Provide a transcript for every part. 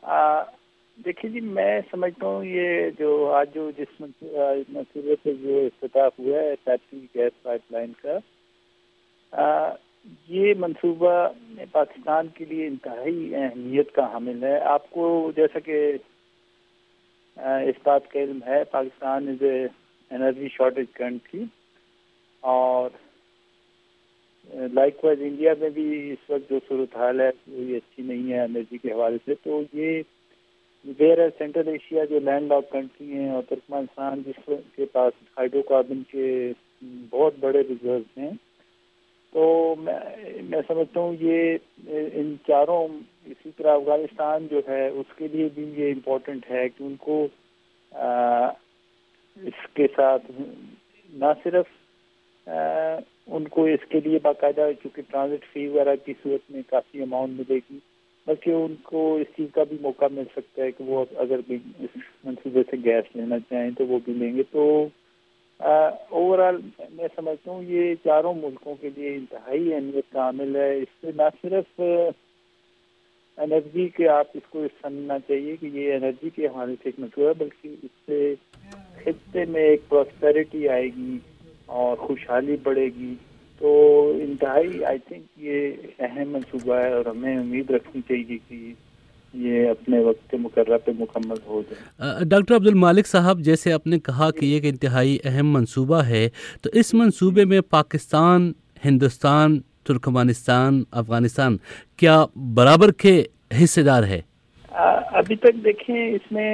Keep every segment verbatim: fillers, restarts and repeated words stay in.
آ, دیکھیے جی، میں سمجھتا ہوں یہ جو آج جو جس منصوبے سے جو افتتاح ہوا ہے تاپی گیس پائپ لائن کا، آ, یہ منصوبہ پاکستان کے لیے انتہائی اہمیت کا حامل ہے۔ آپ کو جیسا کہ آ, اس بات کا علم ہے، Pakistan is a energy shortage country, اور لائک وائز انڈیا میں بھی اس وقت جو صورتحال ہے وہ اچھی نہیں ہے انرجی کے حوالے سے۔ تو یہ دیر ہے سینٹرل ایشیا جو لینڈ لاک کنٹری ہیں، اور ترکمانستان جس کے پاس ہائیڈرو کاربن کے بہت بڑے ریزروز ہیں، تو میں میں سمجھتا ہوں یہ ان چاروں، اسی طرح افغانستان جو ہے اس کے لیے بھی یہ امپورٹنٹ ہے کہ ان کو آ, اس کے ساتھ نہ صرف آ, ان کو اس کے لیے باقاعدہ چونکہ ٹرانزٹ فی وغیرہ کی صورت میں کافی اماؤنٹ ملے گی، بلکہ ان کو اس چیز کا بھی موقع مل سکتا ہے کہ وہ اگر بھی اس منصوبے سے گیس لینا چاہیں تو وہ بھی لیں گے۔ تو اوور آل میں سمجھتا ہوں یہ چاروں ملکوں کے لیے انتہائی اہمیت کا عامل ہے۔ اس سے نہ صرف انرجی کے آپ اس کو سمجھنا چاہیے کہ یہ انرجی کے حوالے سے ایک منصوبہ ہے، بلکہ اس سے خطے میں ایک پراسپیرٹی آئے گی اور خوشحالی بڑھے گی۔ تو انتہائی آئی تھنک یہ اہم منصوبہ ہے، اور ہمیں امید رکھنی چاہیے کہ یہ اپنے وقت مقررہ پہ مکمل ہو جائے۔ ڈاکٹر عبدالمالک صاحب، جیسے آپ نے کہا کہ یہ ایک انتہائی اہم منصوبہ ہے، تو اس منصوبے میں پاکستان، ہندوستان، ترکمانستان، افغانستان کیا برابر کے حصے دار ہے؟ ابھی تک دیکھیں اس میں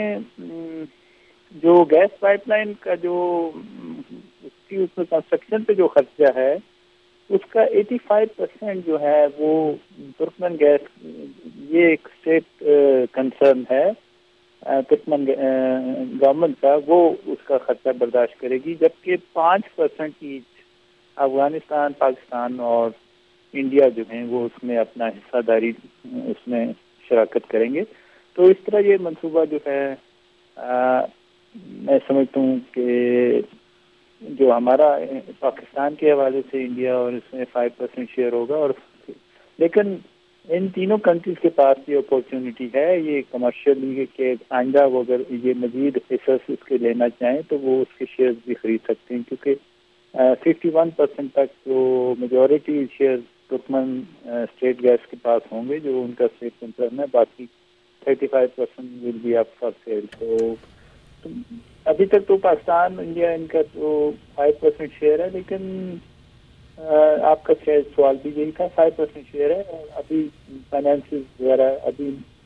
جو گیس پائپ لائن کا جو اس کی اس میں کنسٹرکشن پہ جو خرچہ ہے اس کا ایٹی فائیو پرسینٹ جو ہے وہ ترکمن گیس، یہ ایک اسٹیٹ کنسرن ہے ترکمن گورنمنٹ کا، وہ اس کا خرچہ برداشت کرے گی، جبکہ پانچ پرسینٹ ایچ افغانستان، پاکستان اور انڈیا جو ہیں وہ اس میں اپنا حصہ داری اس میں شراکت کریں گے۔ تو اس طرح یہ منصوبہ جو ہے آ, میں سمجھتا ہوں کہ جو ہمارا پاکستان کے حوالے سے انڈیا اور اس میں فائیو پرسینٹ شیئر ہوگا، اور لیکن ان تینوں کنٹریز کے پاس یہ اپورچونٹی ہے، یہ کمرشلی کہ آئندہ وہ اگر یہ مزید حصص اس کے لینا چاہیں تو وہ اس کے شیئر بھی خرید سکتے ہیں، کیونکہ ففٹی ون پرسینٹ تک جو majority share Turkmen state gas کے پاس ہوں گے جو ان کا اسٹیٹ کنسرن ہے، باقی thirty five percent will be up for sale. تو ابھی تک تو پاکستان، انڈیا ان کا تو فائیو پرسینٹ شیئر ہے، لیکن آپ کا شاید سوال بھی یہی تھا، فائیو پرسینٹ شیئر ہے، ابھی فائنینس وغیرہ ابھی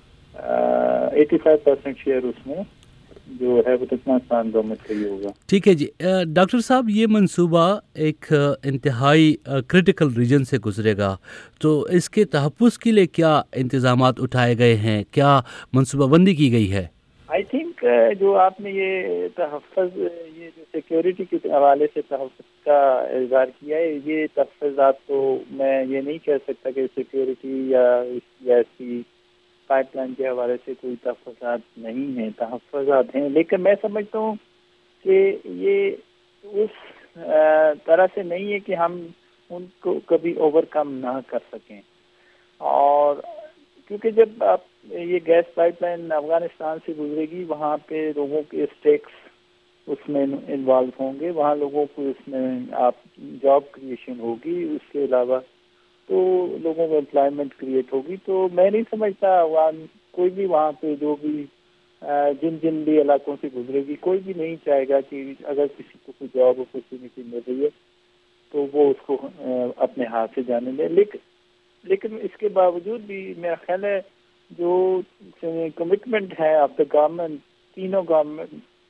ایٹی فائیو پرسینٹ شیئر اس میں جو ہے وہ ترکمانستان گورنمنٹ کا ہی ہوگا۔ ٹھیک ہے جی ڈاکٹر صاحب، یہ منصوبہ ایک انتہائی کرٹیکل ریجن سے گزرے گا، تو اس کے تحفظ کے لیے کیا انتظامات اٹھائے گئے ہیں، کیا منصوبہ بندی کی گئی ہے؟ آئی تھنک جو آپ نے یہ تحفظ، یہ جو سیکیورٹی کے حوالے سے تحفظ کا اظہار کیا ہے، یہ تحفظات تو میں یہ نہیں کہہ سکتا کہ سیکیورٹی یا ایسی پائپ لائن کے حوالے سے کوئی تحفظات نہیں ہیں، تحفظات ہیں، لیکن میں سمجھتا ہوں کہ یہ اس طرح سے نہیں ہے کہ ہم ان کو کبھی اوور کم نہ کر سکیں، اور کیونکہ جب آپ یہ گیس پائپ لائن افغانستان سے گزرے گی، وہاں پہ لوگوں کے اسٹیکس اس میں انوالو ہوں گے، وہاں لوگوں کو اس میں آپ جاب کریشن ہوگی، اس کے علاوہ تو لوگوں کو امپلائمنٹ کریٹ ہوگی۔ تو میں نہیں سمجھتا کوئی بھی وہاں پہ جو بھی جن جن بھی علاقوں سے گزرے گی، کوئی بھی نہیں چاہے گا کہ اگر کسی کو کوئی جاب اپرچونیٹی مل رہی ہے تو وہ اس کو اپنے ہاتھ سے جانے دے، لیکن لیکن اس کے باوجود بھی میرا خیال ہے جو کمٹمنٹ ہے آف دا گورنمنٹ، تینوں گورنمنٹ،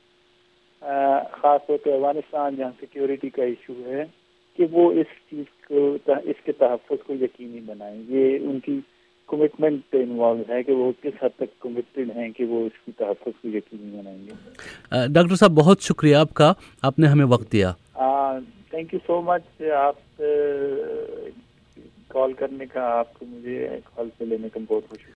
خاص طور پہ افغانستان جہاں سیکیورٹی کا ایشو ہے، کہ وہ اس چیز کو، اس کے تحفظ کو یقینی بنائیں، یہ ان کی کمٹمنٹ پہ انوالو ہے کہ وہ کس حد تک کمٹڈ ہیں کہ وہ اس کی تحفظ کو یقینی بنائیں گے۔ ڈاکٹر صاحب بہت شکریہ آپ کا، آپ نے ہمیں وقت دیا۔ تھینک یو سو مچ آپ کال کرنے کا، آپ کو مجھے کال پہ لینے کا بہت خوشی۔